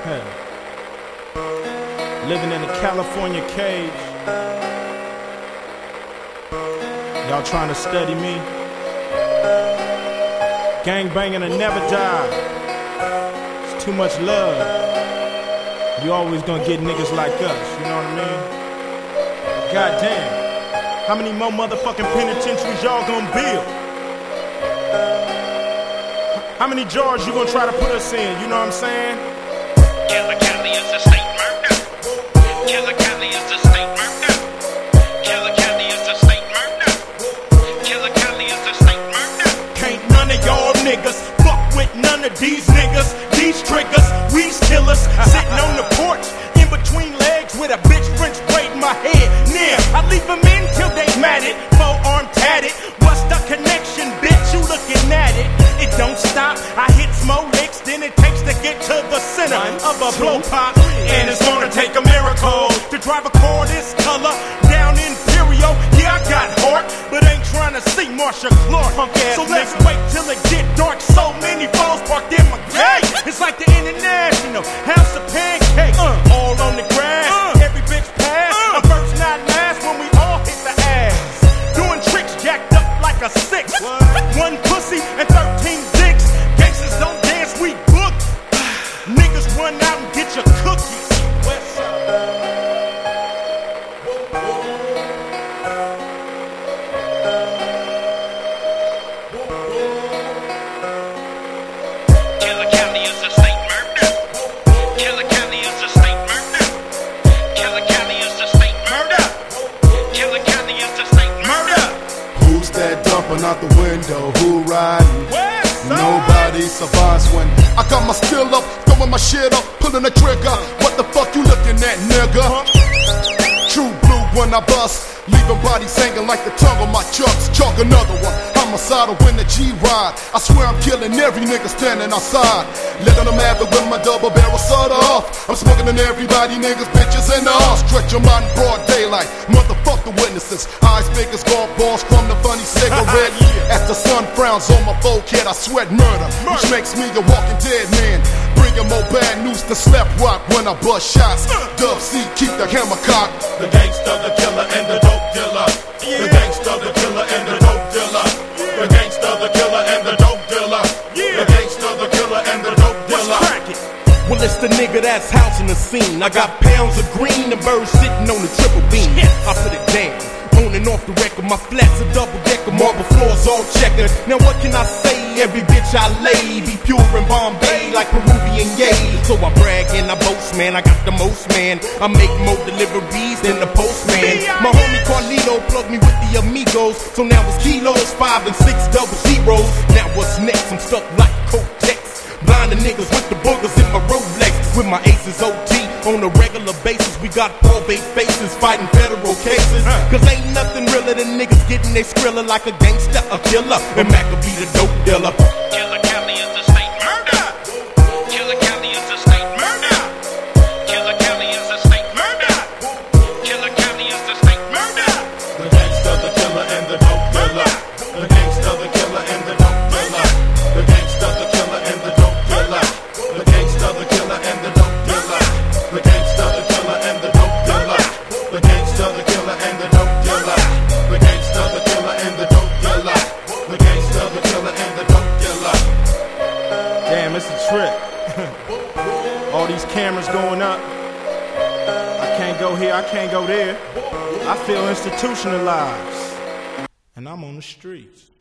Hey. Living in a California cage. Y'all trying to study me. Gang banging and never die. It's too much love. You always gonna get niggas like us, you know what I mean? Goddamn. How many more motherfucking penitentiaries y'all gonna build? How many jars you gonna try to put us in, you know what I'm saying? Killer Cali is a state murder. Killer Cali is a state murder. Killer Cali is a state murder. Killer Cali is a state murder. Can't none of y'all niggas fuck with none of these niggas. These triggers, we's killers. Sitting on the porch, in between legs with a bitch French braiding my head. Near, I leave them in till they matted. Four-arm tatted. What's the connection, bitch? You looking at it. It don't stop. I hit more licks than it takes to get to the center of a blow pop. And it's gonna take a miracle to drive a car this color down Imperial. Yeah, I got heart, but ain't trying to see Marsha Clark. So let's wait till it get dark. So many foes parked in my gate. It's like the International House of Pancakes. All on the grass, every bitch pass. I'm first, not last when we all hit the ass. Doing tricks jacked up like a six. One pussy and 13 dicks. Gangsters don't dance, we book. Niggas run out and get your cookies. West side. Killer Cali is a state murder. Killer Cali is a state murder. Killer Cali is a state murder. Killer Cali is a state murder. Who's that dumping out the window? Who riding? Nobody survives when I got my still up, throwing my shit up, pulling the trigger. What the fuck you looking at, nigga? True blue when I bust, leaving bodies hanging like the tongue on my chucks. Chalk another one, homicidal when the G-ride. I swear I'm killing every nigga standing outside. Letting them have it with my double barrel soda off. I'm smoking on everybody, niggas, bitches, and all. Stretch them out in broad daylight, motherfuck the witnesses. Eyes big as golf balls from the funny cigarette. As the sun frowns on my forehead, I sweat murder, which makes me a walking dead man. Bringing more bad news to slap rock when I bust shots. Dub C, keep the hammer cocked. The gangster, the killer, and the dope dealer. The gangster, the killer, and the dope dealer. The gangster, the killer, and the dope dealer. The gangster, the killer, and the dope dealer. Well, it's the nigga that's housing the scene. I got pounds of green and birds sitting on the triple beam. I put it down, on and off the record. My flats are double decker, marble floors all checkered. Now what can I say? Every bitch I lay be pure in Bombay like Peruvian yay. So I brag and I boast, man. I got the most, man. I make more deliveries than the postman. My homie Carlito plugged me with the amigos. So now it's kilos, 5 and 6 double zeros. Now what's next? I'm stuck like Kotex. Blinding niggas with the boogers in my Rolex. With my aces OT on a regular basis. We got probate faces fighting federal cases. Cause ain't nothing realer than niggas getting they skrilla like a gangster, a killer. And Mac will be the dope dealer. Killer Cali is a state murder. Killer Cali is a state murder. Killer Cali is a state murder. Killer Cali is a state murder. The gangster, the killer, and the dope dealer. The gangster, the killer, and the dope dealer. The gangster, the killer, and the dope dealer. The gangster, the killer, and the dope dealer. The gangster, the killer, and the dope dealer. The gangster, the killer, and the dope dealer. The gangster, the killer, and the dope dealer. The gangster, the killer, and the dope dealer. Damn, it's a trip. All these cameras going up. I can't go here, I can't go there. I feel institutionalized. And I'm on the streets.